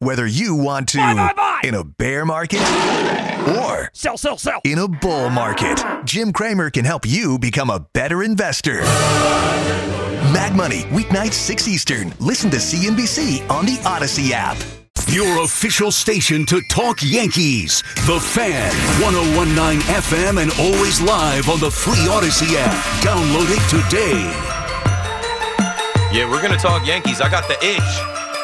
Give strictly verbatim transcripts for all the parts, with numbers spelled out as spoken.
Whether you want to buy, buy, buy. in a bear market or sell, sell, sell. in a bull market, Jim Cramer can help you become a better investor. Mag Money, weeknights six Eastern. Listen to C N B C on the Odyssey app. Your official station to talk Yankees. The Fan, ten nineteen F M and always live on the free Odyssey app. Download it today. Yeah, we're going to talk Yankees. I got the itch.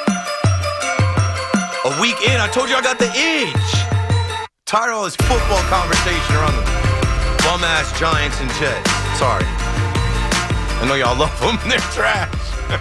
A week in, I told you I got the itch. Tired of all this football conversation around the bum-ass Giants and Jets. Sorry. I know y'all love them. They're trash.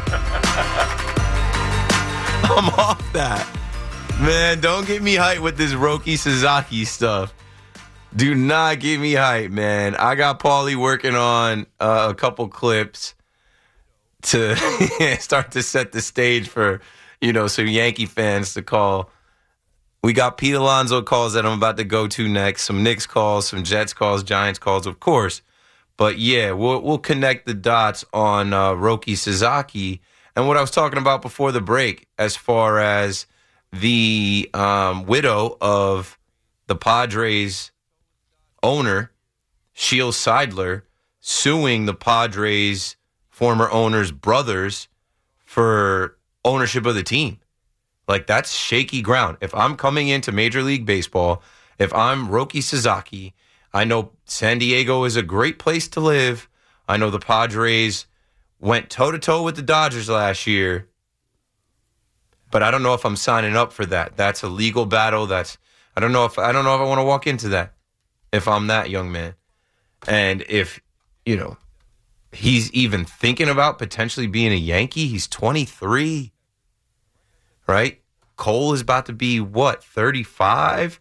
I'm off that. Man, don't get me hyped with this Roki Sasaki stuff. Do not get me hyped, man. I got Paulie working on uh, a couple clips to start to set the stage for, you know, some Yankee fans to call. We got Pete Alonso calls that I'm about to go to next, some Knicks calls, some Jets calls, Giants calls, of course. But yeah, we'll we'll connect the dots on uh, Roki Sasaki and what I was talking about before the break as far as the um, widow of the Padres owner, Shiel Seidler, suing the Padres former owner's brothers for ownership of the team. Like, that's shaky ground. If I'm coming into Major League Baseball, if I'm Roki Sasaki, I know San Diego is a great place to live. I know the Padres went toe-to-toe with the Dodgers last year, but I don't know if I'm signing up for that. That's a legal battle. That's I don't know if I don't know if I want to walk into that if I'm that young man. And if, you know, he's even thinking about potentially being a Yankee, he's twenty-three. Right? Cole is about to be, what, thirty-five?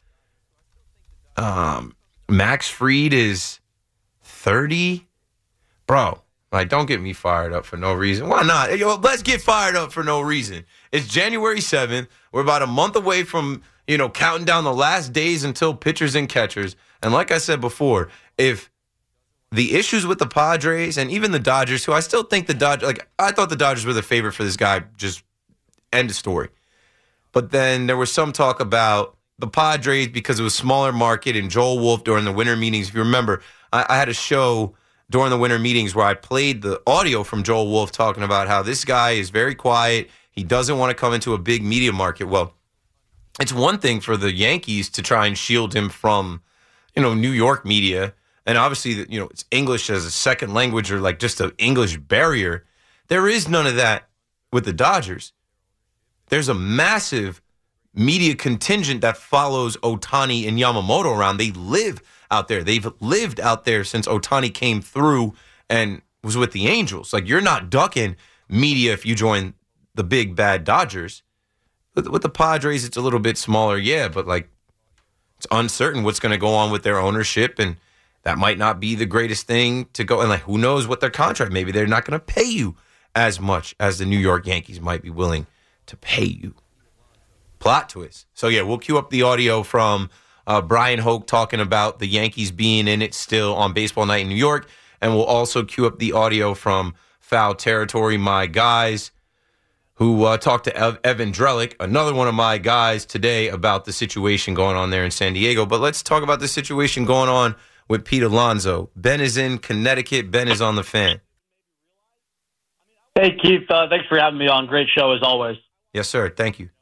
Um, Max Fried is thirty? Bro, like, don't get me fired up for no reason. Why not? Yo, let's get fired up for no reason. It's January seventh. We're about a month away from, you know, counting down the last days until pitchers and catchers. And like I said before, if the issues with the Padres and even the Dodgers, who I still think the Dodgers, like, I thought the Dodgers were the favorite for this guy, just end of story. But then there was some talk about the Padres because it was a smaller market, and Joel Wolf during the winter meetings. If you remember, I, I had a show during the winter meetings where I played the audio from Joel Wolf talking about how this guy is very quiet. He doesn't want to come into a big media market. Well, it's one thing for the Yankees to try and shield him from, you know, New York media. And obviously, you know, it's English as a second language or like just an English barrier. There is none of that with the Dodgers. There's a massive media contingent that follows Ohtani and Yamamoto around. They live out there. They've lived out there since Ohtani came through and was with the Angels. Like, you're not ducking media if you join the big bad Dodgers. With, with the Padres, it's a little bit smaller, yeah, but like, it's uncertain what's going to go on with their ownership, and that might not be the greatest thing to go. And like, who knows what their contract? Maybe they're not going to pay you as much as the New York Yankees might be willing to pay you. Plot twist. So yeah, we'll cue up the audio from uh, Brian Hoke talking about the Yankees being in it still on Baseball Night in New York, and we'll also cue up the audio from Foul Territory, my guys, who uh, talked to Ev- Evan Drellick, another one of my guys, today about the situation going on there in San Diego. But let's talk about the situation going on with Pete Alonso. Ben is in Connecticut. Ben is on the Fan. Hey, Keith. Uh, thanks for having me on. Great show, as always. Yes, sir. Thank you.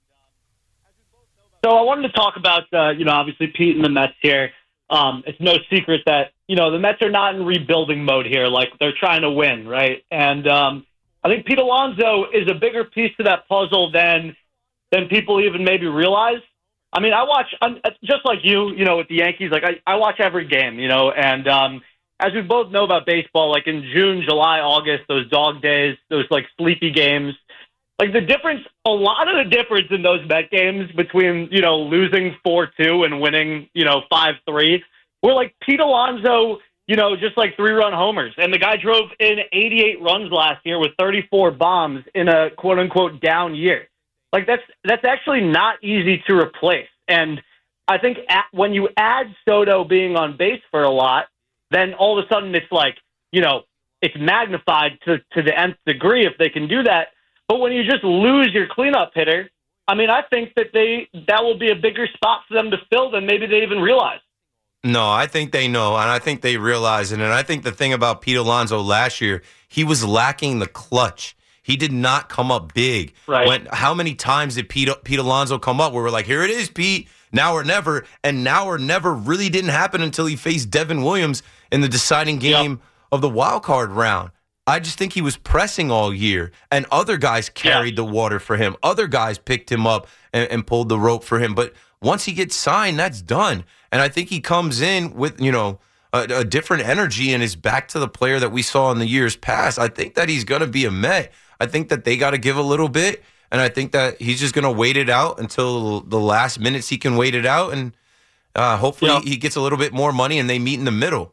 So I wanted to talk about, uh, you know, obviously Pete and the Mets here. Um, it's no secret that, you know, the Mets are not in rebuilding mode here. Like, they're trying to win, right? And um, I think Pete Alonso is a bigger piece to that puzzle than than people even maybe realize. I mean, I watch, I'm, just like you, you know, with the Yankees, like I, I watch every game, you know, and um, as we both know about baseball, like in June, July, August, those dog days, those like sleepy games, like the difference, a lot of the difference in those Met games between, you know, losing four two and winning, you know, five three, were like Pete Alonso, you know, just like three-run homers. And the guy drove in eighty-eight runs last year with thirty-four bombs in a quote-unquote down year. Like, that's that's actually not easy to replace. And I think at, when you add Soto being on base for a lot, then all of a sudden it's like, you know, it's magnified to, to the nth degree if they can do that. But when you just lose your cleanup hitter, I mean, I think that they that will be a bigger spot for them to fill than maybe they even realize. No, I think they know, and I think they realize it. And I think the thing about Pete Alonso last year, he was lacking the clutch. He did not come up big. Right. When, how many times did Pete, Pete Alonso come up where we're like, here it is, Pete, now or never? And now or never really didn't happen until he faced Devin Williams in the deciding game yep. of the wild card round. I just think he was pressing all year, and other guys carried yeah. the water for him. Other guys picked him up and, and pulled the rope for him. But once he gets signed, that's done. And I think he comes in with, you know, a, a different energy and is back to the player that we saw in the years past. I think that he's going to be a Met. I think that they got to give a little bit, and I think that he's just going to wait it out until the last minutes he can wait it out, and uh, hopefully yeah. he gets a little bit more money and they meet in the middle.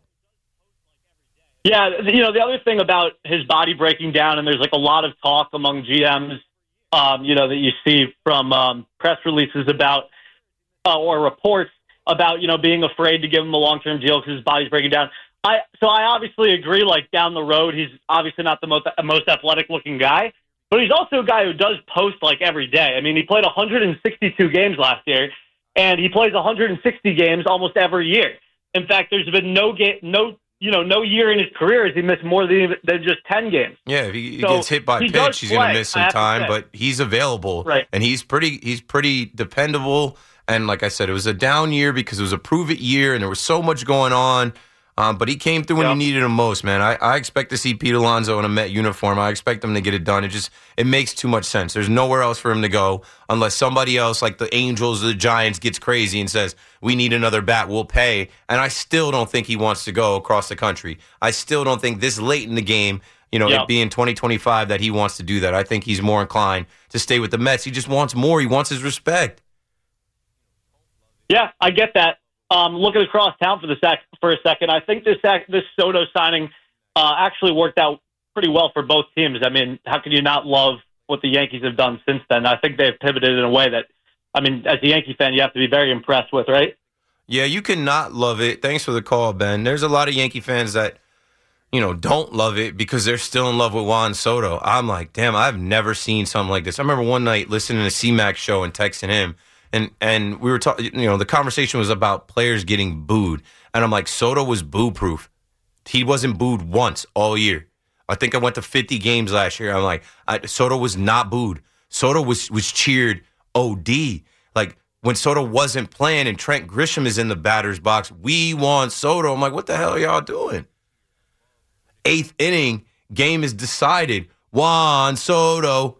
Yeah, you know, the other thing about his body breaking down, and there's like a lot of talk among G Ms, um, you know, that you see from um, press releases about uh, or reports about, you know, being afraid to give him a long-term deal because his body's breaking down. I So I obviously agree, like, down the road, he's obviously not the most, most athletic-looking guy, but he's also a guy who does post, like, every day. I mean, he played one hundred sixty-two games last year, and he plays one hundred sixty games almost every year. In fact, there's been no game, no, you know, no year in his career has he missed more than, than just ten games. Yeah, if he, he so gets hit by a pitch, he's going to miss some time, but he's available, right. and he's pretty, he's pretty dependable. And like I said, it was a down year because it was a prove-it year, and there was so much going on. Um, but he came through when yep. you needed him most, man. I, I expect to see Pete Alonso in a Met uniform. I expect him to get it done. It just it makes too much sense. There's nowhere else for him to go unless somebody else, like the Angels or the Giants, gets crazy and says, we need another bat, we'll pay. And I still don't think he wants to go across the country. I still don't think this late in the game, you know, yep. it being twenty twenty-five, that he wants to do that. I think he's more inclined to stay with the Mets. He just wants more. He wants his respect. Yeah, I get that. Um, looking across town for the sec- for a second, I think this ac- this Soto signing uh, actually worked out pretty well for both teams. I mean, how can you not love what the Yankees have done since then? I think they've pivoted in a way that, I mean, as a Yankee fan, you have to be very impressed with, right? Yeah, you cannot love it. Thanks for the call, Ben. There's a lot of Yankee fans that, you know, don't love it because they're still in love with Juan Soto. I'm like, damn, I've never seen something like this. I remember one night listening to C-Mac's show and texting him. And and we were talking, you know, the conversation was about players getting booed. And I'm like, Soto was boo-proof. He wasn't booed once all year. I think I went to fifty games last year. I'm like, I, Soto was not booed. Soto was, was cheered O D. Like, when Soto wasn't playing and Trent Grisham is in the batter's box, we want Soto. I'm like, what the hell are y'all doing? Eighth inning, game is decided. Juan Soto.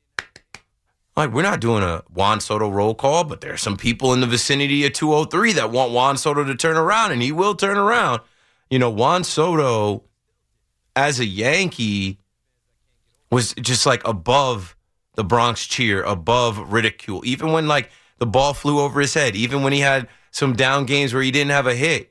Like, we're not doing a Juan Soto roll call, but there are some people in the vicinity of two oh three that want Juan Soto to turn around, and he will turn around. You know, Juan Soto, as a Yankee, was just, like, above the Bronx cheer, above ridicule. Even when, like, the ball flew over his head, even when he had some down games where he didn't have a hit.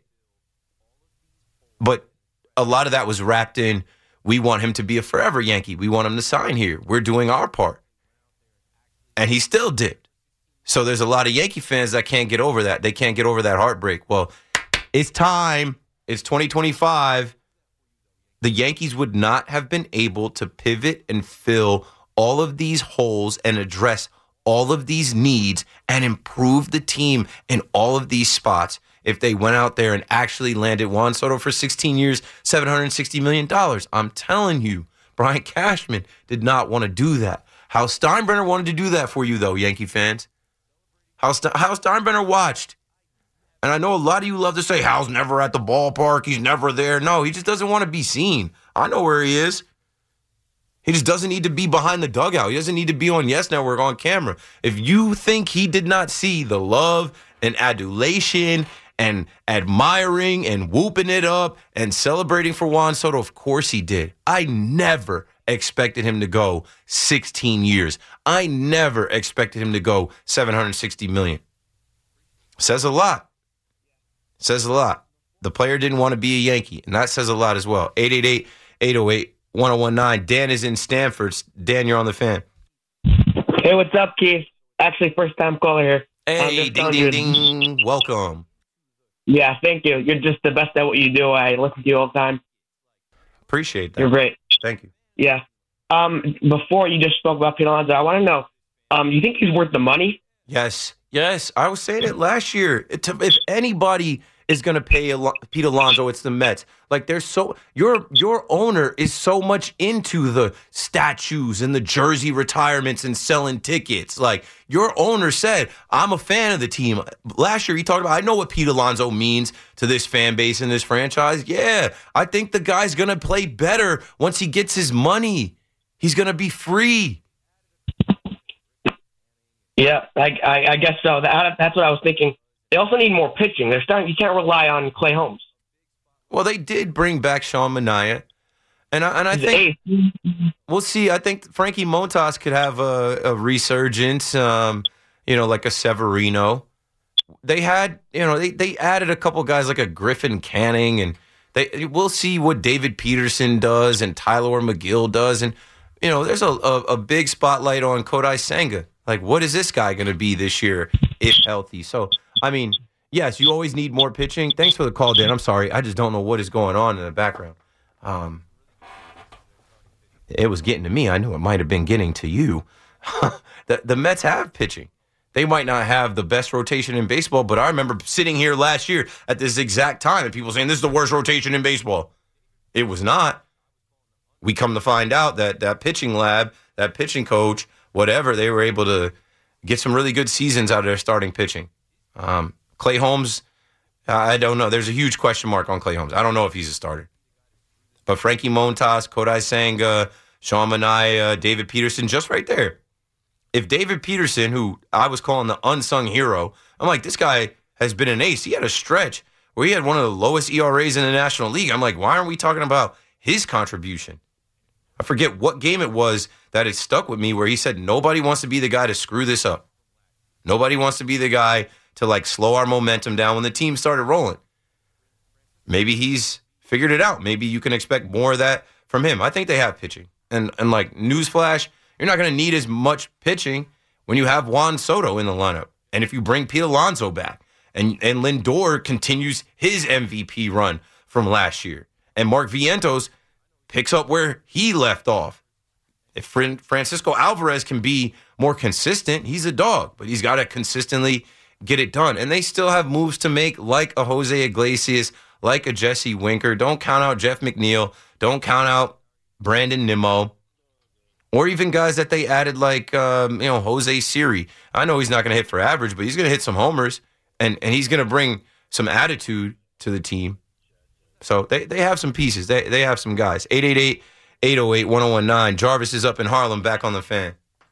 But a lot of that was wrapped in, we want him to be a forever Yankee. We want him to sign here. We're doing our part. And he still did. So there's a lot of Yankee fans that can't get over that. They can't get over that heartbreak. Well, it's time. It's twenty twenty-five. The Yankees would not have been able to pivot and fill all of these holes and address all of these needs and improve the team in all of these spots if they went out there and actually landed Juan Soto for sixteen years, seven hundred sixty million dollars. I'm telling you, Brian Cashman did not want to do that. Hal Steinbrenner wanted to do that for you, though, Yankee fans. Hal, St- Hal Steinbrenner watched. And I know a lot of you love to say, Hal's never at the ballpark. He's never there. No, he just doesn't want to be seen. I know where he is. He just doesn't need to be behind the dugout. He doesn't need to be on Yes Network on camera. If you think he did not see the love and adulation and admiring and whooping it up and celebrating for Juan Soto, of course he did. I never expected him to go sixteen years. I never expected him to go seven hundred sixty million dollars. Says a lot. Says a lot. The player didn't want to be a Yankee, and that says a lot as well. eight eight eight, eight oh eight, one oh one nine. Dan is in Stanford. Dan, you're on the Fan. Hey, what's up, Keith? Actually, first time caller here. Hey, ding, ding, ding. Welcome. Yeah, thank you. You're just the best at what you do. I listen to you all the time. Appreciate that. You're great. Thank you. Yeah. Um, before you just spoke about Pete Alonso, I want to know, Um, you think he's worth the money? Yes, yes. I was saying it last year. It, if anybody is going to pay Al- Pete Alonso, it's the Mets. Like, there's so your your owner is so much into the statues and the jersey retirements and selling tickets. Like, your owner said, I'm a fan of the team. Last year, he talked about, I know what Pete Alonso means to this fan base and this franchise. Yeah, I think the guy's going to play better once he gets his money. He's going to be free. Yeah, I, I, I guess so. That, that's what I was thinking. They also need more pitching. They're starting. You can't rely on Clay Holmes. Well, they did bring back Sean Manaea, and I, and I think we'll see. I think Frankie Montas could have a, a resurgence. Um, you know, like a Severino. They had, you know, they they added a couple guys like a Griffin Canning, and they we'll see what David Peterson does and Tyler McGill does, and you know, there's a a, a big spotlight on Kodai Senga. Like, what is this guy going to be this year if healthy? So, I mean, yes, you always need more pitching. Thanks for the call, Dan. I'm sorry. I just don't know what is going on in the background. Um, it was getting to me. I knew it might have been getting to you. the, the Mets have pitching. They might not have the best rotation in baseball, but I remember sitting here last year at this exact time and people saying this is the worst rotation in baseball. It was not. We come to find out that that pitching lab, that pitching coach, whatever, they were able to get some really good seasons out of their starting pitching. Um, Clay Holmes, I don't know. There's a huge question mark on Clay Holmes. I don't know if he's a starter. But Frankie Montas, Kodai Senga, Sean Manaea, David Peterson, just right there. If David Peterson, who I was calling the unsung hero, I'm like, this guy has been an ace. He had a stretch where he had one of the lowest E R As in the National League. I'm like, why aren't we talking about his contribution? I forget what game it was that it stuck with me where he said nobody wants to be the guy to screw this up. Nobody wants to be the guy to, like, slow our momentum down when the team started rolling. Maybe he's figured it out. Maybe you can expect more of that from him. I think they have pitching. And, and like, newsflash, you're not going to need as much pitching when you have Juan Soto in the lineup. And if you bring Pete Alonso back and, and Lindor continues his M V P run from last year and Mark Vientos picks up where he left off. If Francisco Alvarez can be more consistent, he's a dog, but he's got to consistently get it done. And they still have moves to make, like a Jose Iglesias, like a Jesse Winker. Don't count out Jeff McNeil. Don't count out Brandon Nimmo. Or even guys that they added like, um, you know, Jose Siri. I know he's not going to hit for average, but he's going to hit some homers, and, and he's going to bring some attitude to the team. So they, they have some pieces. They they have some guys. eight eight eight, eight oh eight, one oh one nine. Jarvis is up in Harlem, back on the Fan.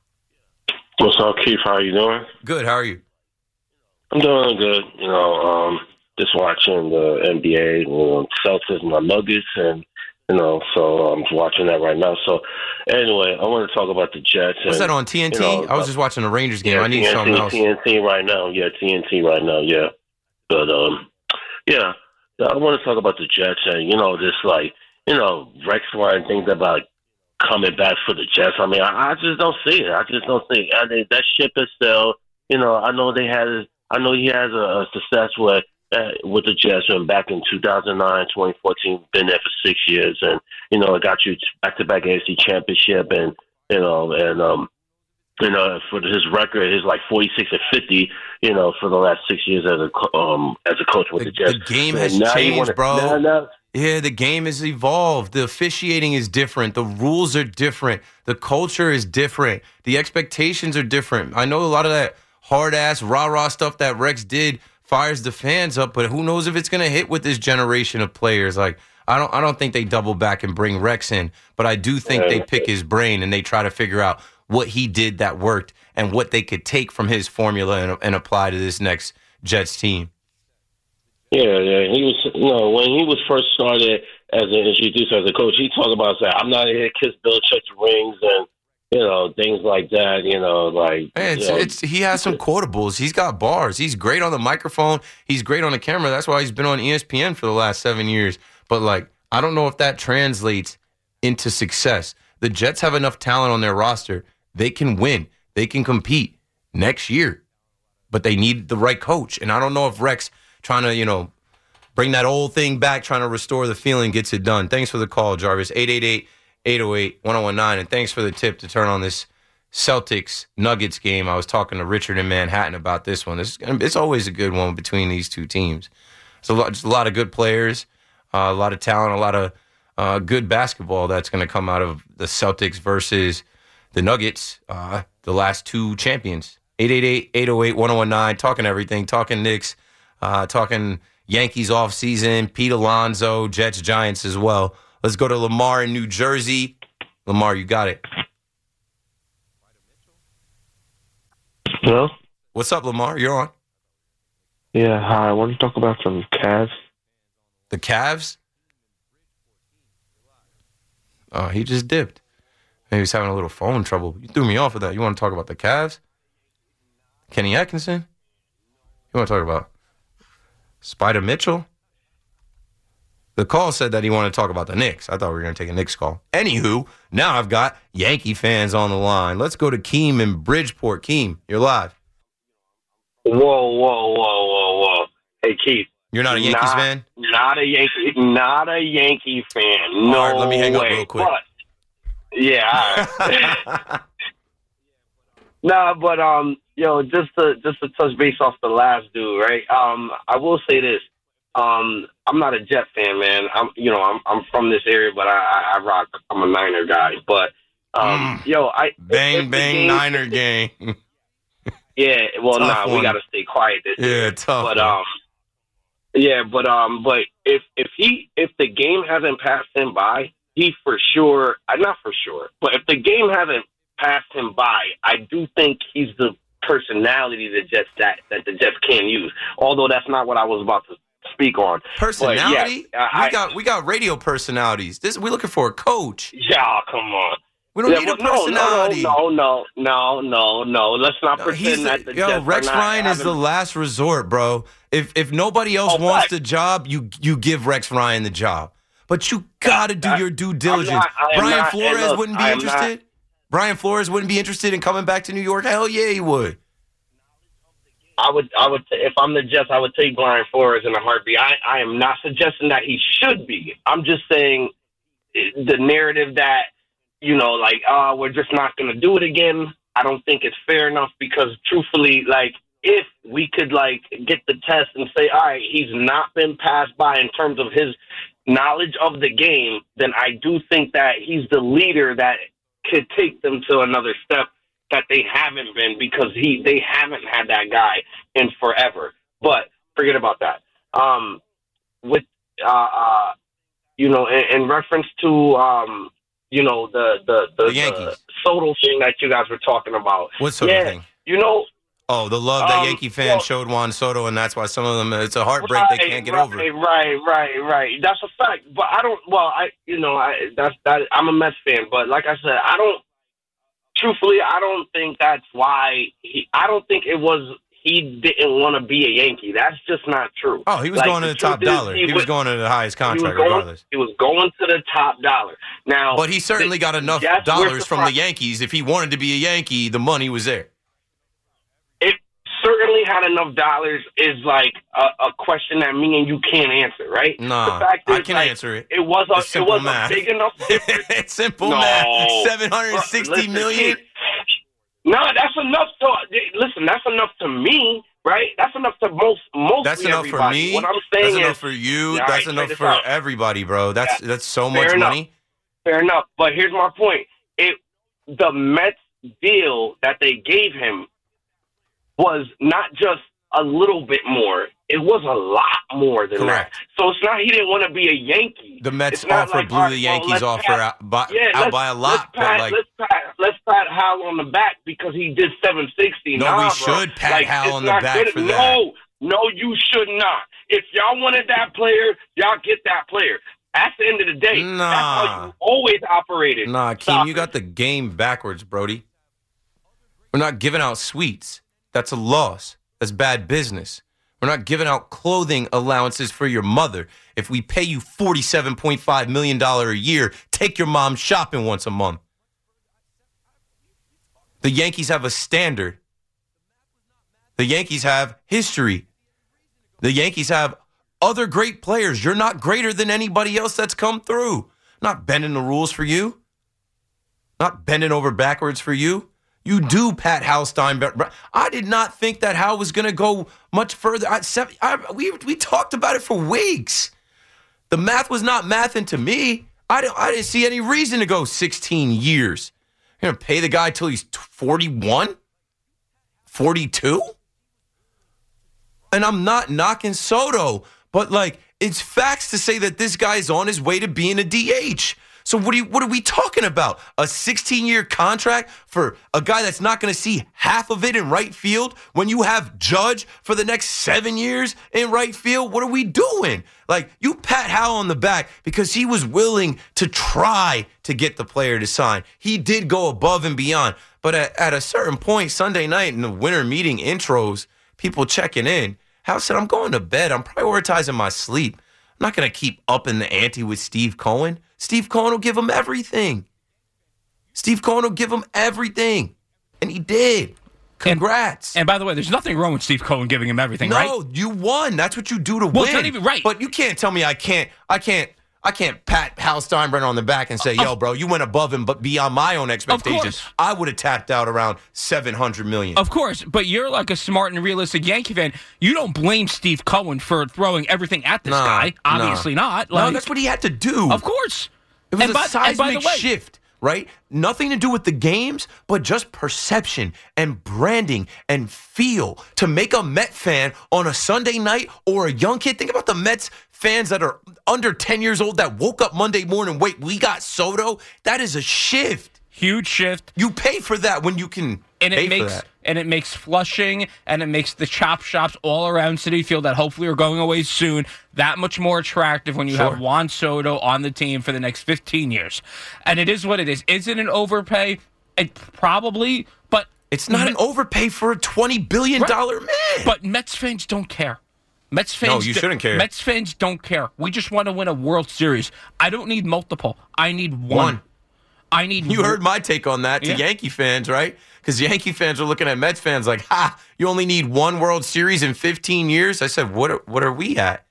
What's up, Keith? How you doing? Good. How are you? I'm doing good. You know, um, just watching the N B A, you know, Celtics and the Nuggets, and you know, so I'm watching that right now. So anyway, I want to talk about the Jets. Was and, that on T N T? You know, I was just watching the Rangers game. Yeah, I need T N T, something else. T N T right now. Yeah, T N T right now. Yeah, but um, yeah. I want to talk about the Jets and, you know, this, like, you know, Rex Ryan thinks about coming back for the Jets. I mean, I, I just don't see it. I just don't see it. I mean, that ship is still, you know, I know they had, I know he has a, a success with, uh, with the Jets and back in two thousand nine, twenty fourteen, been there for six years. And, you know, it got you back-to-back A F C championship and, you know, and, um, you know, for his record, his like forty-six and fifty, you know, for the last six years as a um as a coach with the, the Jets. The game has now changed, wanna, bro. now, now, yeah, the game has evolved. The officiating is different. The rules are different. The culture is different. The expectations are different. I know a lot of that hard-ass, rah-rah stuff that Rex did fires the fans up, but who knows if it's going to hit with this generation of players. Like, I don't, I don't think they double back and bring Rex in, but I do think they pick his brain and they try to figure out what he did that worked and what they could take from his formula and, and apply to this next Jets team. Yeah, yeah. He was, you know, when he was first started as an introduced as a coach, he talked about saying, "I'm not here to kiss Belichick's rings," and you know, things like that. You know, like Man, it's, you know, it's he has some quotables. He's got bars. He's great on the microphone. He's great on the camera. That's why he's been on E S P N for the last seven years. But like, I don't know if that translates into success. The Jets have enough talent on their roster. They can win. They can compete next year. But they need the right coach. And I don't know if Rex trying to, you know, bring that old thing back, trying to restore the feeling, gets it done. Thanks for the call, Jarvis. eight eight eight, eight oh eight, one oh one nine. And thanks for the tip to turn on this Celtics Nuggets game. I was talking to Richard in Manhattan about this one. It's, it's always a good one between these two teams. It's a lot, just a lot of good players, uh, a lot of talent, a lot of uh, good basketball that's going to come out of the Celtics versus the Nuggets, uh, the last two champions. eight eight eight, eight oh eight, one oh one nine, talking everything, talking Knicks, uh, talking Yankees offseason, Pete Alonso, Jets, Giants as well. Let's go to Lamar in New Jersey. Lamar, you got it. Hello? What's up, Lamar? You're on. Yeah, hi. I want to talk about some Cavs. The Cavs? Oh, he just dipped. Maybe he's having a little phone trouble. You threw me off with that. You want to talk about the Cavs? Kenny Atkinson? You want to talk about Spider Mitchell? The call said that he wanted to talk about the Knicks. I thought we were going to take a Knicks call. Anywho, now I've got Yankee fans on the line. Let's go to Keem in Bridgeport. Keem, you're live. Whoa, whoa, whoa, whoa, whoa. Hey, Keith. You're not a Yankees not, fan? Not a Yankee, not a Yankee fan. No All right, let me hang way. up real quick. But, yeah, all right. Nah, but um, yo, just to just to touch base off the last dude, right? Um, I will say this. Um, I'm not a Jet fan, man. I'm, you know, I'm I'm from this area, but I I, I rock. I'm a Niner guy, but um, mm. yo, I bang bang game, Niner gang. Yeah, well, tough nah, one. We got to stay quiet this Yeah, year. tough. But one. um, yeah, but um, but if if he if the game hasn't passed him by, he for sure. Uh, not for sure, but if the game hasn't passed him by, I do think he's the personality that Jets that that the Jets can use. Although that's not what I was about to speak on. Personality? Yeah, uh, we I, got we got radio personalities. This we're looking for a coach. Yeah, come on. We don't yeah, need well, a personality. No, no, no, no, no, no. Let's not No, pretend the, that the yo, Jets Rex are not Ryan is having... the last resort, bro. If if nobody else oh, wants right. the job, you you give Rex Ryan the job. But you got to do that, your due diligence. not, Brian not, Flores look, wouldn't be I am interested. Not... Brian Flores wouldn't be interested in coming back to New York. Hell yeah, he would. I would, I would, if I'm the Jets, I would take Brian Flores in a heartbeat. I, I am not suggesting that he should be. I'm just saying the narrative that, you know, like, oh, we're just not going to do it again. I don't think it's fair enough because, truthfully, like, if we could, like, get the test and say, all right, he's not been passed by in terms of his knowledge of the game, then I do think that he's the leader that could take them to another step that they haven't been because he they haven't had that guy in forever. But forget about that. Um, with, uh, uh, you know, in, in reference to, um, you know, the the, the, the Yankees. the Soto thing that you guys were talking about. What Soto yeah, thing? You know. Oh, the love that um, Yankee fans well, showed Juan Soto, and that's why some of them, it's a heartbreak right, they can't get right, over. Right, right, right. That's a fact. But I don't, well, I, you know, I, that's, that, I'm a Mets fan, but like I said, I don't, truthfully, I don't think that's why he, I don't think it was, he didn't want to be a Yankee. That's just not true. Oh, he was like, going to the, the top is, dollar. He, he was, was going to the highest contract, he going, regardless. He was going to the top dollar. Now, but he certainly the, got enough yes, dollars from the Yankees. If he wanted to be a Yankee, the money was there. It certainly had enough dollars is like a, a question that me and you can't answer, right? No, the fact is, I can like, answer it. It was a, it's it was math. a big enough difference. It's simple no. math. seven hundred sixty million. No, that's enough to listen. That's enough to me, right? That's enough to most most. That's enough everybody. for me. What I'm saying that's is, enough for you. yeah, That's right, enough for out. everybody, bro. That's yeah. that's so Fair much enough. money. Fair enough. But here's my point. It the Mets deal that they gave him was not just a little bit more. It was a lot more than Correct. that. So it's not he didn't want to be a Yankee. The Mets it's not offer like, blew right, the well, Yankees offer pat, out by, yeah, out by a lot. Let's pat, but like, let's, pat, let's pat Hal on the back because he did seven sixty. No, nah, we bro. should pat like, Hal on the not back good. for no, that. No, no, you should not. If y'all wanted that player, y'all get that player. At the end of the day, nah. that's how you always operated. Nah, Keem, you got the game backwards, Brody. We're not giving out sweets. That's a loss. That's bad business. We're not giving out clothing allowances for your mother. If we pay you forty-seven point five million dollars a year, take your mom shopping once a month. The Yankees have a standard. The Yankees have history. The Yankees have other great players. You're not greater than anybody else that's come through. Not bending the rules for you. Not bending over backwards for you. You do pat Hal Steinbrenner. I did not think that Hal was going to go much further. I, I, we, we talked about it for weeks. The math was not mathing to me. I didn't, I didn't see any reason to go sixteen years. You're going to pay the guy till he's forty-one? forty-two? And I'm not knocking Soto, but, like, it's facts to say that this guy's on his way to being a D H. So what are, you, what are we talking about? A sixteen-year contract for a guy that's not going to see half of it in right field when you have Judge for the next seven years in right field? What are we doing? Like, you pat Hal on the back because he was willing to try to get the player to sign. He did go above and beyond. But at, at a certain point, Sunday night in the winter meeting intros, people checking in, Hal said, I'm going to bed. I'm prioritizing my sleep. I'm not going to keep upping the ante with Steve Cohen. Steve Cohen will give him everything. Steve Cohen will give him everything. And he did. Congrats. And, and by the way, there's nothing wrong with Steve Cohen giving him everything, no, right? No, you won. That's what you do to well, win. It's not even right. But you can't tell me I can't, I can't, I can't pat Hal Steinbrenner on the back and say, yo, of, bro, you went above him, but beyond my own expectations. I would have tapped out around seven hundred million dollars. Of course, but you're like a smart and realistic Yankee fan. You don't blame Steve Cohen for throwing everything at this nah, guy. Obviously nah. not. Like, no, that's what he had to do. Of course. It was and a by, seismic way, shift, right? Nothing to do with the games, but just perception and branding and feel to make a Met fan on a Sunday night or a young kid. Think about the Mets fans that are under ten years old that woke up Monday morning, wait, we got Soto? That is a shift. Huge shift. You pay for that when you can and pay it makes, for that. And it makes Flushing and it makes the chop shops all around Citi Field that hopefully are going away soon that much more attractive when you sure. have Juan Soto on the team for the next fifteen years. And it is what it is. Is it an overpay? It probably, but... It's not an overpay for a twenty billion dollars right. man. But Mets fans don't care. Mets fans No, you do, shouldn't care. Mets fans don't care. We just want to win a World Series. I don't need multiple. I need one. One. I need You one. heard my take on that to Yeah. Yankee fans, right? Because Yankee fans are looking at Mets fans like, ha, you only need one World Series in fifteen years? I said, what are, what are we at?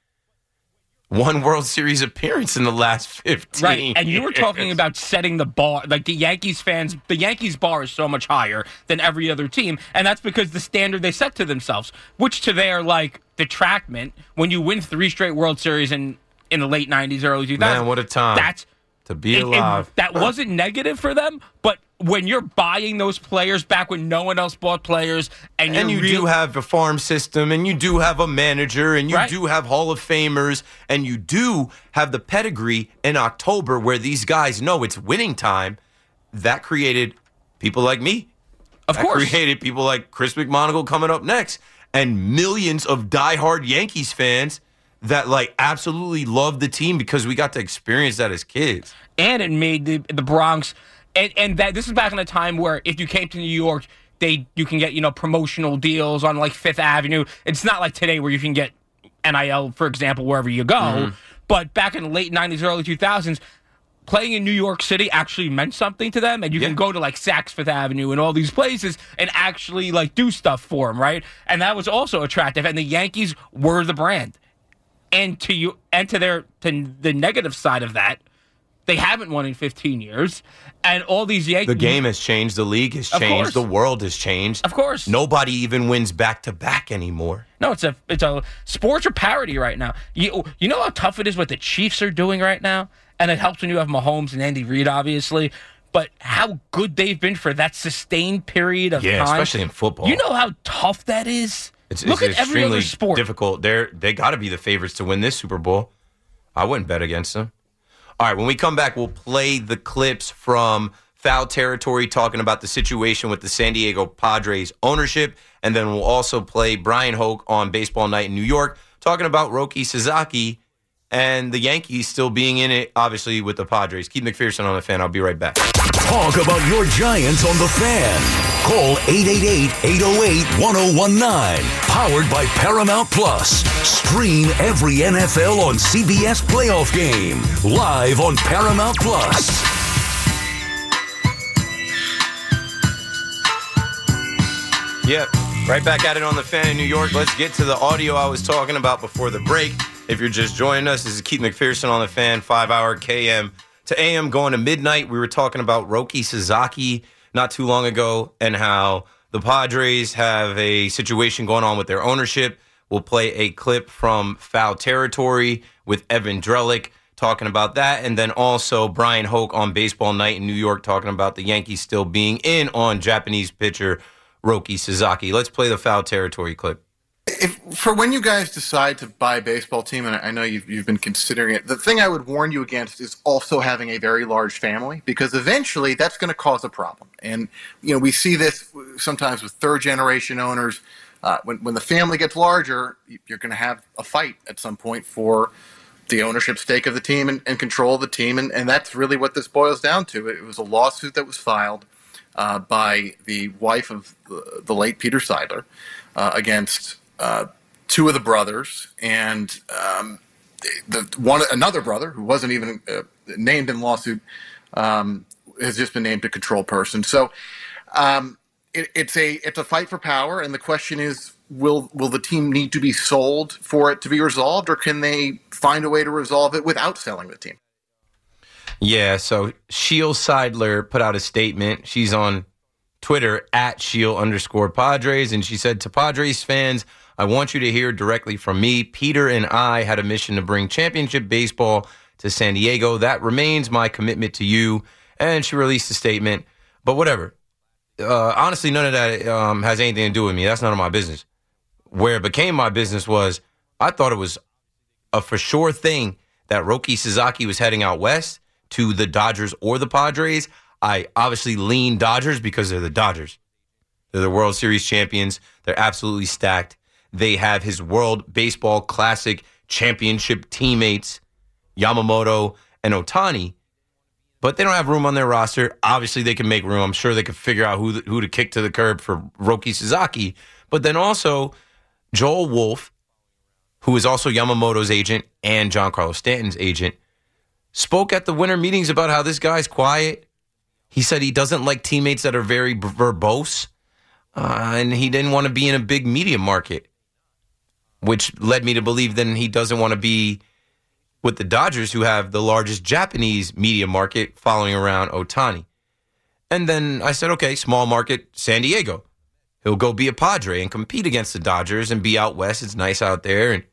One World Series appearance in the last fifteen Right, and you were years. talking about setting the bar. Like, the Yankees fans, the Yankees bar is so much higher than every other team, and that's because the standard they set to themselves, which to their, like, detractment, when you win three straight World Series in, in the late nineties, early two thousands. Man, what a time. That's to be it, alive. It, that wasn't negative for them, but when you're buying those players back when no one else bought players, and, and you real- do have a farm system, and you do have a manager, and you Right. do have Hall of Famers, and you do have the pedigree in October where these guys know it's winning time, that created people like me. Of that course. created people like Chris McMonagle coming up next, and millions of diehard Yankees fans that like absolutely love the team because we got to experience that as kids. And it made the, the Bronx... And and that this is back in a time where if you came to New York, they you can get, you know, promotional deals on like Fifth Avenue. It's not like today where you can get N I L, for example, wherever you go. Mm-hmm. But back in the late nineties, early two thousands, playing in New York City actually meant something to them. And you yeah. can go to like Saks Fifth Avenue and all these places and actually like do stuff for them, right? And that was also attractive. And the Yankees were the brand. And to you and to their to the negative side of that, they haven't won in fifteen years, and all these Yankees... The game has changed. The league has changed. The world has changed. Of course. Nobody even wins back-to-back anymore. No, it's a it's a sports are parody right now. You you know how tough it is what the Chiefs are doing right now? And it helps when you have Mahomes and Andy Reid, obviously. But how good they've been for that sustained period of yeah, time. Yeah, especially in football. You know how tough that is? It's, Look it's at every other extremely sport. difficult. They're, they got to be the favorites to win this Super Bowl. I wouldn't bet against them. All right, when we come back, we'll play the clips from Foul Territory talking about the situation with the San Diego Padres ownership, and then we'll also play Brian Hoke on Baseball Night in New York talking about Roki Sasaki and the Yankees still being in it, obviously, with the Padres. Keith McPherson on The Fan. I'll be right back. Talk about your Giants on The Fan. Call eight eight eight, eight oh eight, one oh one nine. Powered by Paramount Plus. Stream every N F L on C B S Playoff Game. Live on Paramount Plus. Yep, right back at it on The Fan in New York. Let's get to the audio I was talking about before the break. If you're just joining us, this is Keith McPherson on The Fan, five-hour K M to A M going to midnight. We were talking about Roki Sasaki not too long ago and how the Padres have a situation going on with their ownership. We'll play a clip from Foul Territory with Evan Drellick talking about that, and then also Brian Hoke on Baseball Night in New York talking about the Yankees still being in on Japanese pitcher Roki Sasaki. Let's play the Foul Territory clip. If, for when you guys decide to buy a baseball team, and I know you've, you've been considering it, the thing I would warn you against is also having a very large family, because eventually that's going to cause a problem. And, you know, we see this sometimes with third-generation owners. Uh, when, when the family gets larger, you're going to have a fight at some point for the ownership stake of the team and, and control of the team, and, and that's really what this boils down to. It was a lawsuit that was filed uh, by the wife of the, the late Peter Seidler uh, against uh, two of the brothers, and um, the one another brother who wasn't even uh, named in the lawsuit um, has just been named a control person. So um, it, it's a it's a fight for power, and the question is, Will will the team need to be sold for it to be resolved, or can they find a way to resolve it without selling the team? Yeah, so Sheil Seidler put out a statement. She's on Twitter at Sheil underscore Padres, and she said, to Padres fans, I want you to hear directly from me. Peter and I had a mission to bring championship baseball to San Diego. That remains my commitment to you. And she released a statement, but whatever. Uh, honestly, none of that um, has anything to do with me. That's none of my business. Where it became my business was I thought it was a for sure thing that Roki Sasaki was heading out west to the Dodgers or the Padres. I obviously lean Dodgers because they're the Dodgers. They're the World Series champions. They're absolutely stacked. They have his World Baseball Classic championship teammates, Yamamoto and Ohtani, but they don't have room on their roster. Obviously, they can make room. I'm sure they could figure out who the, who to kick to the curb for Roki Sasaki. But then also Joel Wolfe, who is also Yamamoto's agent and Giancarlo Stanton's agent, spoke at the winter meetings about how this guy's quiet. He said he doesn't like teammates that are very verbose, uh, and he didn't want to be in a big media market, which led me to believe then he doesn't want to be with the Dodgers, who have the largest Japanese media market following around Ohtani. And then I said, okay, small market, San Diego. He'll go be a Padre and compete against the Dodgers and be out west. It's nice out there. And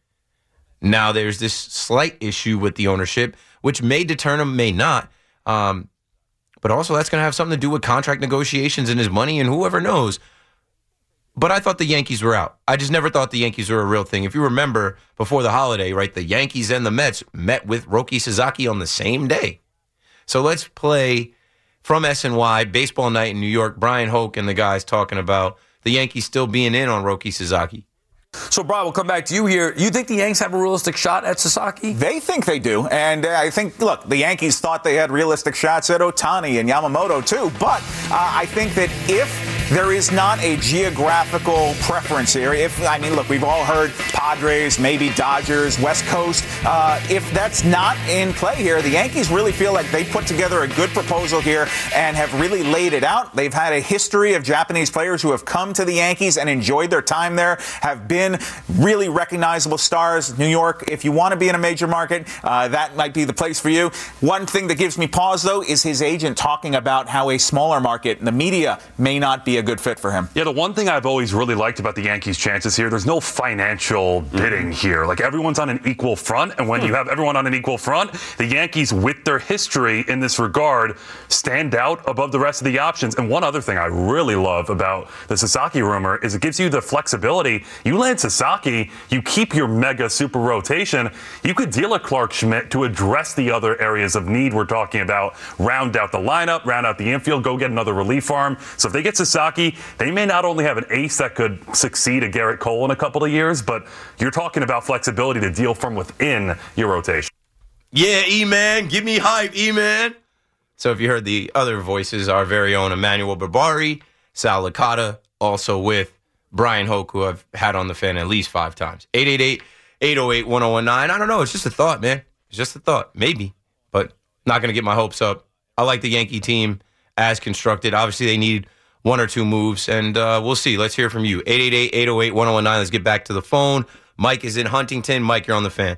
now there's this slight issue with the ownership, which may deter him, may not. Um, but also that's going to have something to do with contract negotiations and his money and whoever knows. But I thought the Yankees were out. I just never thought the Yankees were a real thing. If you remember, before the holiday, right, the Yankees and the Mets met with Roki Sasaki on the same day. So let's play from S N Y, Baseball Night in New York, Brian Hoke and the guys talking about the Yankees still being in on Roki Sasaki. So, Brian, we'll come back to you here. You think the Yanks have a realistic shot at Sasaki? They think they do. And uh, I think, look, the Yankees thought they had realistic shots at Ohtani and Yamamoto, too. But uh, I think that if there is not a geographical preference here, if, I mean, look, we've all heard Padres, maybe Dodgers, West Coast. Uh, if that's not in play here, the Yankees really feel like they put together a good proposal here and have really laid it out. They've had a history of Japanese players who have come to the Yankees and enjoyed their time there, have been really recognizable stars. New York, if you want to be in a major market, uh, that might be the place for you. One thing that gives me pause, though, is his agent talking about how a smaller market, the media, may not be a good fit for him. Yeah, the one thing I've always really liked about the Yankees' chances here, there's no financial bidding mm-hmm. here. Like, everyone's on an equal front, and when mm. you have everyone on an equal front, the Yankees, with their history in this regard, stand out above the rest of the options. And one other thing I really love about the Sasaki rumor is it gives you the flexibility. You land Sasaki, you keep your mega super rotation. You could deal a Clark Schmidt to address the other areas of need we're talking about. Round out the lineup, round out the infield, go get another relief arm. So if they get Sasaki, they may not only have an ace that could succeed at Garrett Cole in a couple of years, but you're talking about flexibility to deal from within your rotation. Yeah, E-Man, give me hype, E-Man. So if you heard the other voices, our very own Emmanuel Barbari, Sal Licata, also with Brian Hoke, who I've had on the fan at least five times. eight eight eight, eight oh eight, one oh one nine. I don't know. It's just a thought, man. It's just a thought. Maybe. But not going to get my hopes up. I like the Yankee team as constructed. Obviously, they need one or two moves, and uh, we'll see. Let's hear from you. eight eight eight, eight oh eight, one oh one nine. Let's get back to the phone. Mike is in Huntington. Mike, you're on the fan.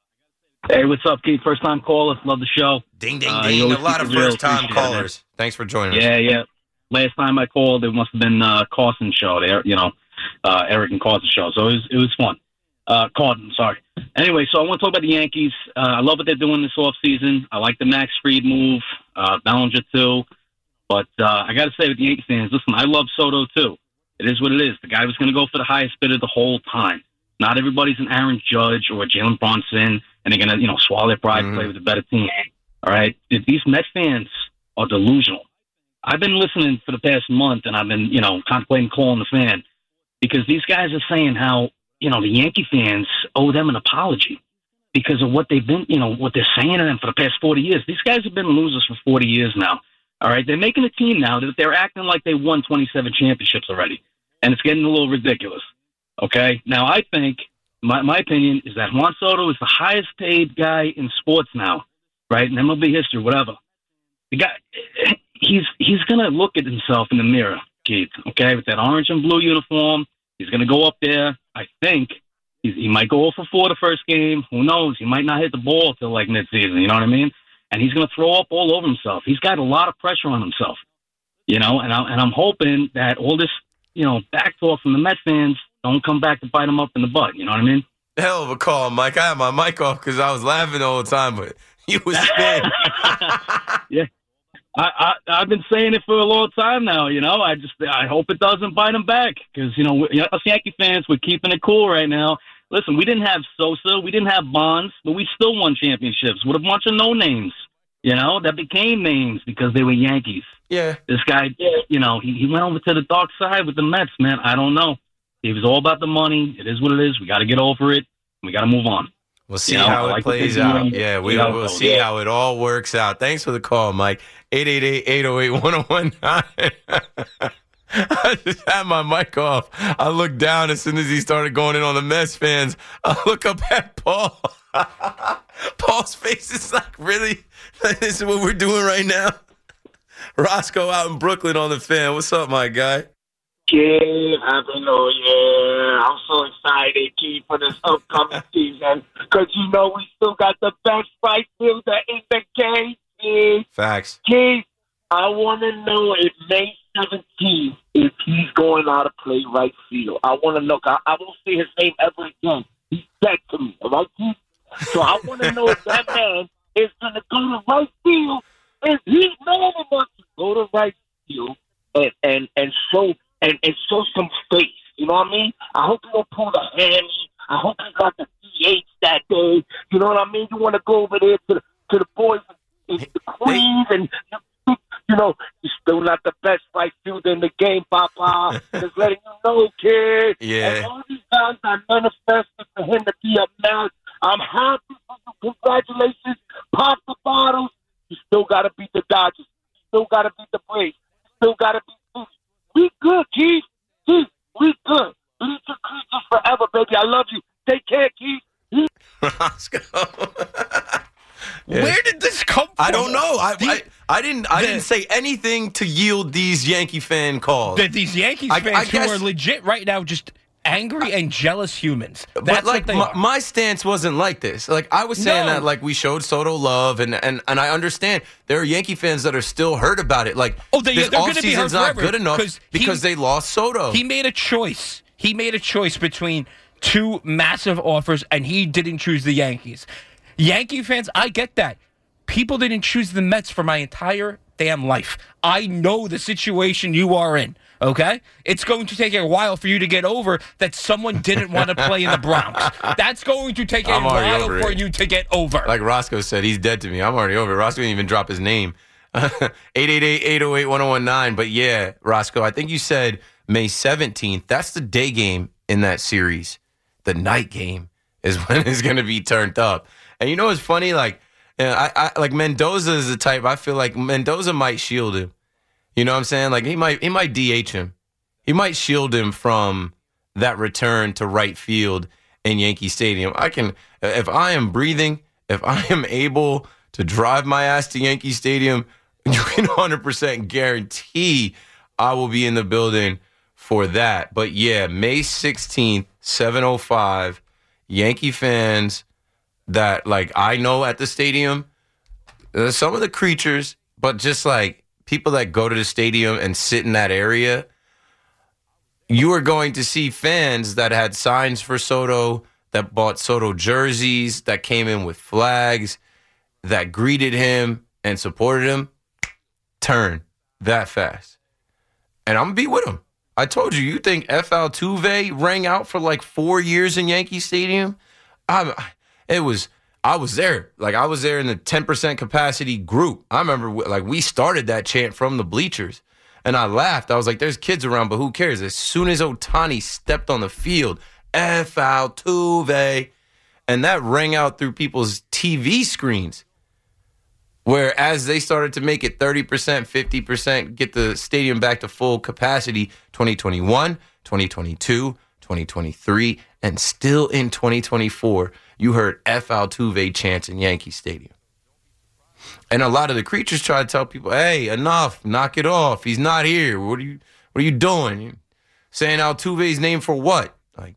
Hey, what's up, Keith? First-time caller. Love the show. Ding, ding, uh, ding. A lot of first-time callers. Thanks for joining yeah, us. Yeah, yeah. last time I called, it must have been uh, Carson show. There, you know, uh, Eric and Carson show. So it was it was fun. Uh, Carden, sorry. Anyway, so I want to talk about the Yankees. Uh, I love what they're doing this offseason. I like the Max Fried move, uh, Bellinger too. But uh, I got to say with the Yankees fans, listen, I love Soto too. It is what it is. The guy was going to go for the highest bidder the whole time. Not everybody's an Aaron Judge or Jalen Brunson, and they're going to, you know, swallow their pride, mm-hmm. play with a better team. All right? These Mets fans are delusional. I've been listening for the past month, and I've been, you know, contemplating calling the fan because these guys are saying how, you know, the Yankee fans owe them an apology because of what they've been, you know, what they're saying to them for the past forty years. These guys have been losers for forty years now. All right. They're making a team now that they're acting like they won twenty-seven championships already. And it's getting a little ridiculous. Okay. Now, I think my, my opinion is that Juan Soto is the highest paid guy in sports now, right? In M L B history, whatever. The guy, he's, he's going to look at himself in the mirror, Keith, okay, with that orange and blue uniform. He's going to go up there. I think he's, he might go oh for four the first game. Who knows? He might not hit the ball till like midseason. You know what I mean? And he's going to throw up all over himself. He's got a lot of pressure on himself, you know. And, I, and I'm hoping that all this, you know, back talk from the Mets fans don't come back to bite him up in the butt. You know what I mean? Hell of a call, Mike. I had my mic off because I was laughing the whole time, but you was spinning. Yeah. I, I, I've been saying it for a long time now, you know. I just I hope it doesn't bite him back because, you know, we, you know, us Yankee fans, we're keeping it cool right now. Listen, we didn't have Sosa, we didn't have Bonds, but we still won championships with a bunch of no-names, you know, that became names because they were Yankees. Yeah. This guy, you know, he, he went over to the dark side with the Mets, man. I don't know. It was all about the money. It is what it is. We got to get over it. We got to move on. We'll see you know, how it like plays out. Yeah, we, we'll go. see yeah. how it all works out. Thanks for the call, Mike. eight eight eight, eight oh eight, one oh one nine. I just had my mic off. I looked down as soon as he started going in on the Mets fans. I look up at Paul. Paul's face is like, really? This is what we're doing right now? Roscoe out in Brooklyn on the fan. What's up, my guy? Kid, Happy New Year. I'm so excited, Keith, for this upcoming season because, you know, we still got the best right fielder in the game, Keith. Facts. Keith, I want to know if May seventeenth, if he's going out to play right field. I want to know. I, I won't see his name ever again. He's dead to me, all right, Keith? So I want to know if that man is going to go to right field, if he's man enough to go to right field and, and, and show and, and show some face. You know what I mean? I hope he don't pull the hammy. I hope he got the D H that day. You know what I mean? You want to go over there to the, to the boys and the Queens and, you know, you're still not the best right fielder in the game, Papa. Just letting you know, kid. Yeah. And all these guys I manifested for him to be a man. I'm happy for you. Congratulations. Pop the bottles. You still got to beat the Dodgers. You still got to beat the Braves. You still got to beat Boots. We good, Keith. Keith, we good. Bleach your creatures forever, baby. I love you. Take care, Keith. Roscoe. Yeah. Where did this come from? I don't know. I the, I, I didn't I the, didn't say anything to yield these Yankee fan calls. That these Yankees I, fans I guess, who are legit right now just angry and jealous humans. That's but like what they my, are. my stance wasn't like this. Like I was saying no. that like we showed Soto love and, and and I understand there are Yankee fans that are still hurt about it. Like oh, they, this they're going to be hurt not forever good enough because he, they lost Soto. He made a choice. He made a choice between two massive offers and he didn't choose the Yankees. Yankee fans, I get that. People didn't choose the Mets for my entire damn life. I know the situation you are in, okay? It's going to take a while for you to get over that someone didn't want to play in the Bronx. That's going to take a I'm while for it. you to get over. Like Roscoe said, he's dead to me. I'm already over it. Roscoe didn't even drop his name. eight eight eight, eight oh eight, one oh one nine. But yeah, Roscoe, I think you said May seventeenth. That's the day game in that series. The night game is when it's going to be turned up. And you know what's funny? Like, Yeah, I, I like Mendoza is the type. I feel like Mendoza might shield him. You know what I'm saying? Like he might he might D H him. He might shield him from that return to right field in Yankee Stadium. I can if I am breathing, if I am able to drive my ass to Yankee Stadium, you can one hundred percent guarantee I will be in the building for that. But yeah, May sixteenth, seven oh five, Yankee fans that like I know at the stadium, uh, some of the creatures, but just like people that go to the stadium and sit in that area, you are going to see fans that had signs for Soto, that bought Soto jerseys, that came in with flags, that greeted him and supported him, turn that fast. And I'm going to be with him. I told you, you think F. Altuve rang out for like four years in Yankee Stadium? I, it was, I was there. Like, I was there in the ten percent capacity group. I remember, like, we started that chant from the bleachers. And I laughed. I was like, there's kids around, but who cares? As soon as Ohtani stepped on the field, F. Altuve, and that rang out through people's T V screens. Where as they started to make it thirty percent, fifty percent, get the stadium back to full capacity, twenty twenty-one, twenty twenty-two, twenty twenty-three, and still in twenty twenty-four, you heard F. Altuve chants in Yankee Stadium. And a lot of the creatures try to tell people, hey, enough, knock it off. He's not here. What are you what are you doing? You're saying Altuve's name for what? Like,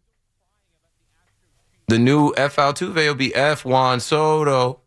the new F. Altuve will be F. Juan Soto.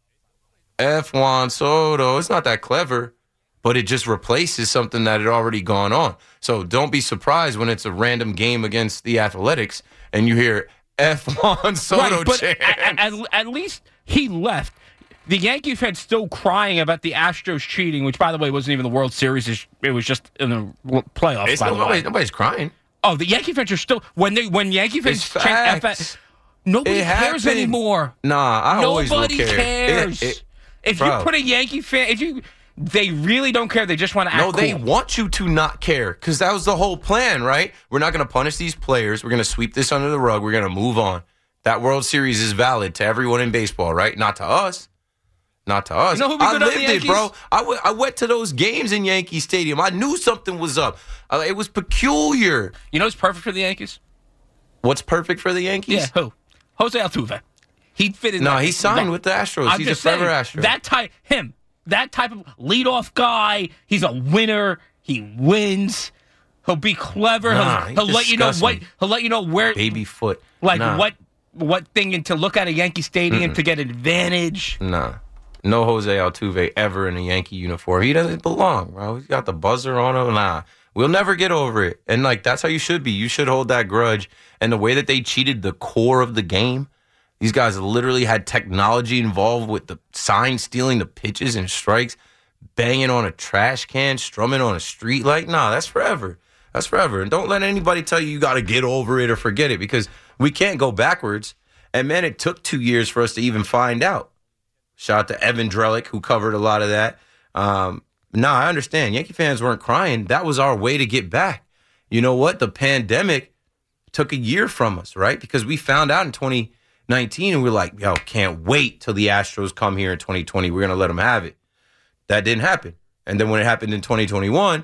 F. Juan Soto. It's not that clever, but it just replaces something that had already gone on. So don't be surprised when it's a random game against the Athletics and you hear F. Juan Soto right, but chant. At, at, at least he left. The Yankees fans still crying about the Astros cheating, which, by the way, wasn't even the World Series. It was just in the playoffs. It's by no, the way. nobody's, nobody's crying. Oh, the Yankee fans are still when they when Yankee fans It's chant facts. F- nobody It cares happened. anymore. Nah, I always will Nobody care. cares. It- it- if bro. you put a Yankee fan, if you, they really don't care. They just want to act No, they cool. want you to not care because that was the whole plan, right? We're not going to punish these players. We're going to sweep this under the rug. We're going to move on. That World Series is valid to everyone in baseball, right? Not to us. Not to us. You know who we I good on the lived it, Yankees? bro. I, w- I went to those games in Yankee Stadium. I knew something was up. Uh, it was peculiar. You know what's perfect for the Yankees? What's perfect for the Yankees? Yeah, who? Jose Altuve. He'd fit in. No, that- he signed that- with the Astros. I'm He's a just forever saying, Astro. That type, him, that type of leadoff guy. He's a winner. He wins. He'll be clever. Nah, he'll he's he'll let you know what. disgusting. He'll let you know where. Baby foot. Like Nah. what what thing to look at a Yankee Stadium Mm-mm. to get advantage. Nah. No Jose Altuve ever in a Yankee uniform. He doesn't belong, bro. He's got the buzzer on him. Nah. We'll never get over it. And, like, that's how you should be. You should hold that grudge. And the way that they cheated the core of the game, these guys literally had technology involved with the sign stealing the pitches and strikes, banging on a trash can, strumming on a street light. Nah, that's forever. That's forever. And don't let anybody tell you you got to get over it or forget it because we can't go backwards. And, man, it took two years for us to even find out. Shout out to Evan Drellick, who covered a lot of that. Um, nah, I understand. Yankee fans weren't crying. That was our way to get back. You know what? The pandemic took a year from us, right? Because we found out in twenty nineteen and we we're like, yo, can't wait till the Astros come here in twenty twenty. We're going to let them have it. That didn't happen. And then when it happened in twenty twenty-one,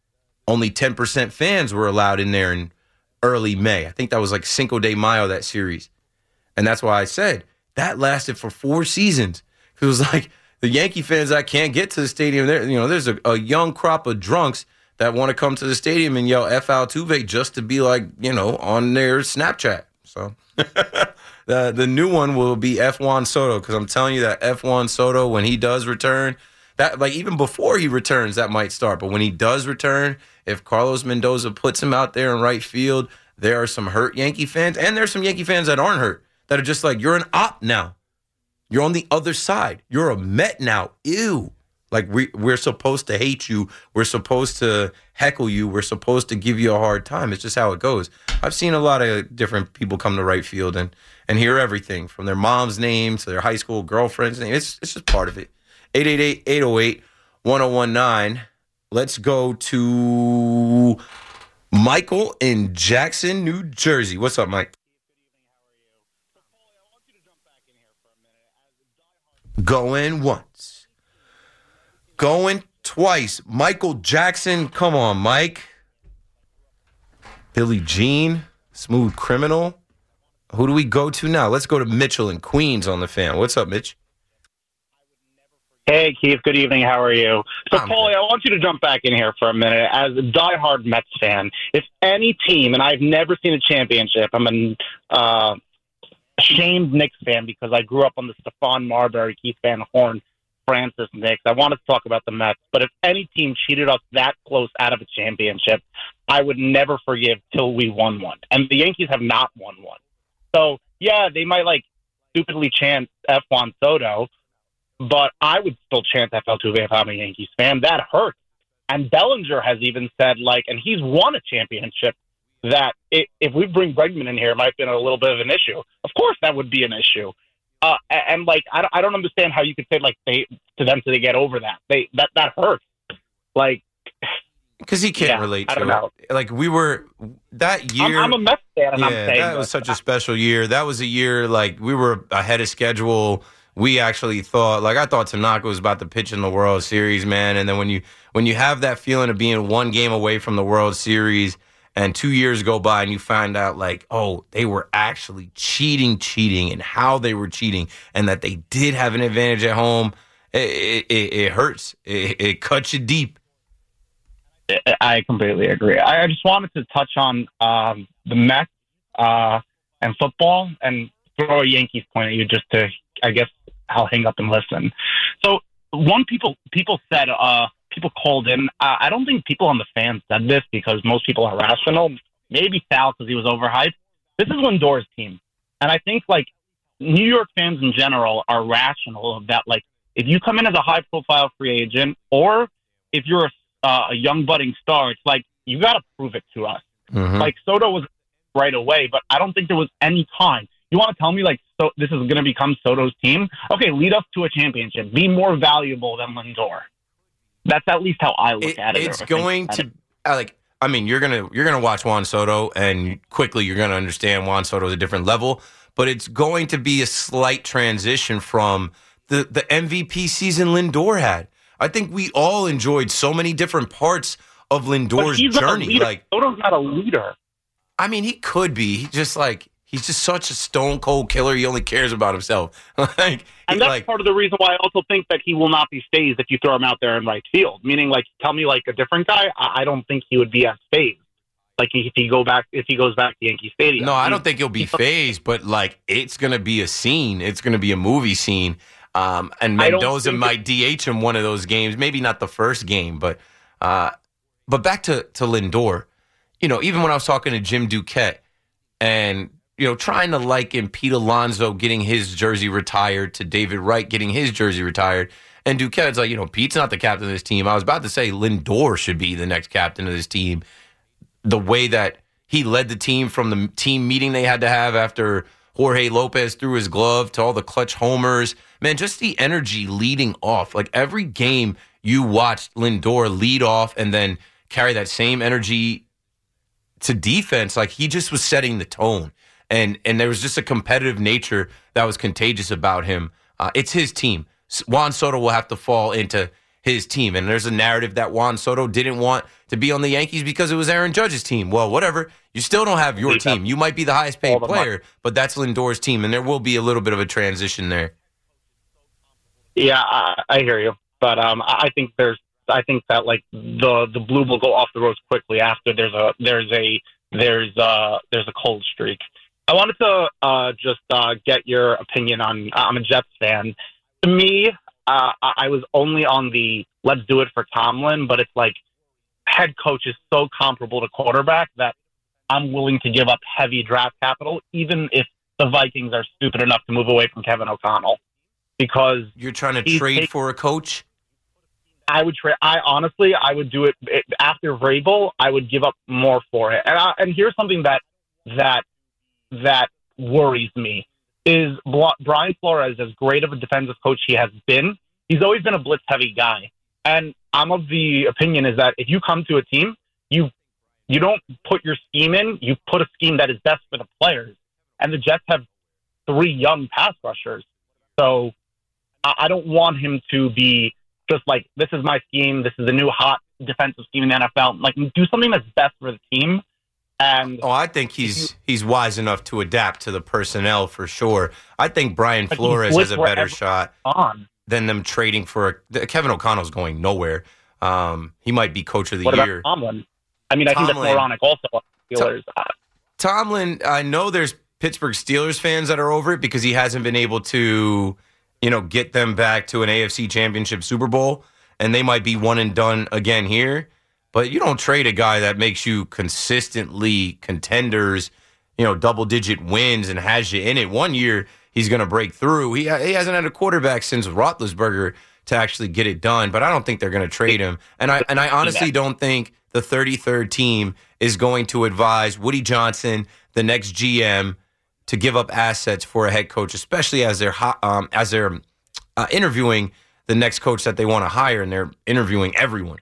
only ten percent fans were allowed in there in early May. I think that was like Cinco de Mayo, that series. And that's why I said that lasted for four seasons. It was like the Yankee fans that can't get to the stadium. There, you know, there's a, a young crop of drunks that want to come to the stadium and yell F. Altuve just to be like, you know, on their Snapchat. So the the new one will be F. Juan Soto because I'm telling you that F. Juan Soto, when he does return, that like even before he returns, that might start. But when he does return, if Carlos Mendoza puts him out there in right field, there are some hurt Yankee fans, and there's some Yankee fans that aren't hurt that are just like, you're an op now. You're on the other side. You're a Met now. Ew. Like, we, we're supposed to hate you. We're supposed to heckle you. We're supposed to give you a hard time. It's just how it goes. I've seen a lot of different people come to right field and, and hear everything from their mom's name to their high school girlfriend's name. It's, it's just part of it. eight eight eight, eight oh eight, one oh one nine. Let's go to Michael in Jackson, New Jersey. What's up, Mike? Going once. Going twice. Michael Jackson. Come on, Mike. Billie Jean. Smooth Criminal. Who do we go to now? Let's go to Mitchell in Queens on the Fan. What's up, Mitch? Hey, Keith. Good evening. How are you? So, I'm Paulie, I want you to jump back in here for a minute. As a diehard Mets fan, if any team, and I've never seen a championship, I'm an uh, ashamed Knicks fan because I grew up on the Stephon Marbury, Keith Van Horn Francis Knicks. I wanted to talk about the Mets, but if any team cheated us that close out of a championship, I would never forgive till we won one. And the Yankees have not won one. So, yeah, they might, like, stupidly chant F. Juan Soto, but I would still chant F. Altuve if I'm a Yankees fan. That hurts. And Bellinger has even said, like, and he's won a championship, that it, if we bring Bregman in here, it might have been a little bit of an issue. Of course that would be an issue. Uh, and, and, like, I don't, I don't understand how you could say, like, they to them to they get over that. They That, that hurts. Like... Because he can't yeah, relate to I don't know. it. Like, we were... That year... I'm, I'm a Mets fan, and yeah, I'm saying... that was such a special year. That was a year, like, we were ahead of schedule. We actually thought... Like, I thought Tanaka was about to pitch in the World Series, man. And then when you when you have that feeling of being one game away from the World Series... And two years go by and you find out, like, oh, they were actually cheating, cheating, and how they were cheating, and that they did have an advantage at home. It, it, it hurts. It, it cuts you deep. I completely agree. I just wanted to touch on um, the Mets uh, and football and throw a Yankees point at you just to, I guess, I'll hang up and listen. So one people people said... Uh, People called in. Uh, I don't think people on the fans said this because most people are rational. Maybe Sal because he was overhyped. This is Lindor's team. And I think, like, New York fans in general are rational of that. Like, if you come in as a high-profile free agent or if you're a, uh, a young budding star, it's like, you got to prove it to us. Mm-hmm. Like, Soto was right away, but I don't think there was any time. You want to tell me, like, so this is going to become Soto's team? Okay, lead us to a championship. Be more valuable than Lindor. That's at least how I look it, at it. It's going to uh, like. I mean, you're gonna you're gonna watch Juan Soto, and quickly you're gonna understand Juan Soto is a different level. But it's going to be a slight transition from the the M V P season Lindor had. I think we all enjoyed so many different parts of Lindor's journey. Like Soto's not a leader. I mean, he could be. He just like he's just such a stone cold killer. He only cares about himself. like. And that's like, part of the reason why I also think that he will not be phased if you throw him out there in right field. Meaning, like, tell me, like, a different guy, I, I don't think he would be as phased. Like, if he go back, if he goes back to Yankee Stadium. No, I don't think he'll be phased, but, like, it's going to be a scene. It's going to be a movie scene. Um, and Mendoza might D H him one of those games. Maybe not the first game, but uh, but back to, to Lindor. You know, even when I was talking to Jim Duquette and you know, trying to liken Pete Alonso getting his jersey retired to David Wright getting his jersey retired. And Duquette's like, you know, Pete's not the captain of this team. I was about to say Lindor should be the next captain of this team. The way that he led the team from the team meeting they had to have after Jorge Lopez threw his glove to all the clutch homers. Man, just the energy leading off. Like every game you watched Lindor lead off and then carry that same energy to defense. Like he just was setting the tone. And and there was just a competitive nature that was contagious about him. Uh, it's his team. Juan Soto will have to fall into his team. And there's a narrative that Juan Soto didn't want to be on the Yankees because it was Aaron Judge's team. Well, whatever. You still don't have your team. You might be the highest paid player, but that's Lindor's team. And there will be a little bit of a transition there. Yeah, I, I hear you. But um, I think there's, I think that like the the blue will go off the roads quickly after there's a there's a there's a there's a cold streak. I wanted to uh, just uh, get your opinion on. I'm a Jets fan. To me, uh, I was only on the let's do it for Tomlin, but it's like head coach is so comparable to quarterback that I'm willing to give up heavy draft capital, even if the Vikings are stupid enough to move away from Kevin O'Connell. Because you're trying to trade taking, for a coach. I would trade. I honestly, I would do it, it after Vrabel. I would give up more for it. And I, and here's something that that. that worries me is Brian Flores, as great of a defensive coach he has been, he's always been a blitz-heavy guy. And I'm of the opinion is that if you come to a team, you you don't put your scheme in, you put a scheme that is best for the players. And the Jets have three young pass rushers. So I don't want him to be just like, this is my scheme, this is the new hot defensive scheme in the N F L. Like, do something that's best for the team. And oh, I think he's he's wise enough to adapt to the personnel for sure. I think Brian Flores has a better shot on. than them trading for a, Kevin O'Connell's going nowhere. Um, he might be coach of the what year. About Tomlin? I mean, I Tomlin, think that's moronic also. Steelers. Tomlin, I know there's Pittsburgh Steelers fans that are over it because he hasn't been able to you know, get them back to an A F C Championship Super Bowl, and they might be one and done again here. But you don't trade a guy that makes you consistently contenders, you know, double-digit wins and has you in it. One year, he's going to break through. He, he hasn't had a quarterback since Roethlisberger to actually get it done, but I don't think they're going to trade him. And I and I honestly don't think the thirty-third team is going to advise Woody Johnson, the next G M, to give up assets for a head coach, especially as they're um, as they're uh, interviewing the next coach that they want to hire, and they're interviewing everyone.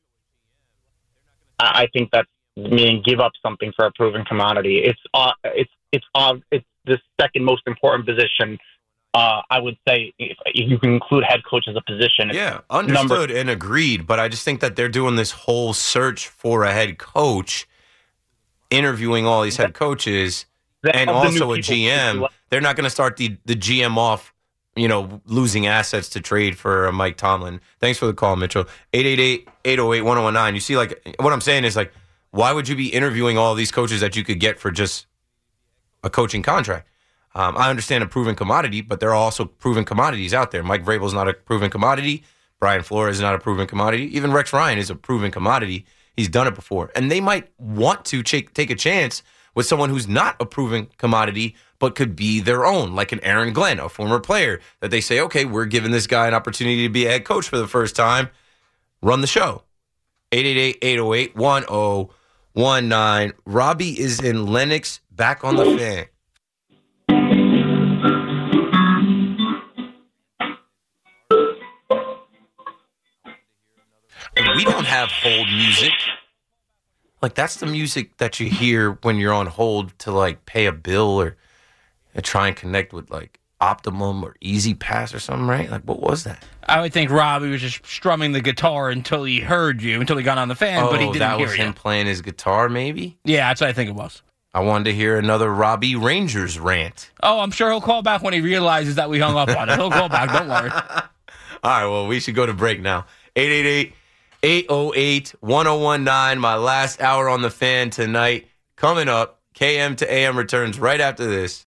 I think that's meaning give up something for a proven commodity. It's uh, it's it's uh, it's the second most important position. Uh, I would say if you can include head coach as a position. Yeah, understood number- and agreed. But I just think that they're doing this whole search for a head coach, interviewing all these head coaches, and also a G M. They're not going to start the, the G M off, you know, losing assets to trade for uh, Mike Tomlin. Thanks for the call, Mitchell. eight eight eight, eight oh eight, one oh one nine. You see, like, what I'm saying is, like, why would you be interviewing all these coaches that you could get for just a coaching contract? Um, I understand a proven commodity, but there are also proven commodities out there. Mike Vrabel's not a proven commodity. Brian Flores is not a proven commodity. Even Rex Ryan is a proven commodity. He's done it before. And they might want to ch- take a chance with someone who's not a proven commodity, but could be their own, like an Aaron Glenn, a former player, that they say, okay, we're giving this guy an opportunity to be a head coach for the first time. Run the show. eight eight eight, eight oh eight, one oh one nine. Robbie is in Lenox, back on the Fan. We don't have hold music. Like, that's the music that you hear when you're on hold to, like, pay a bill or uh, try and connect with, like, Optimum or Easy Pass or something, right? Like, what was that? I would think Robbie was just strumming the guitar until he heard you, until he got on the Fan, oh, but he didn't that hear was you. him playing his guitar, maybe? Yeah, that's what I think it was. I wanted to hear another Robbie Rangers rant. Oh, I'm sure he'll call back when he realizes that we hung up on it. He'll call back, don't worry. All right, well, we should go to break now. eight eight eight, eight oh eight, one oh one nine, my last hour on the Fan tonight. Coming up, K M to A M returns right after this.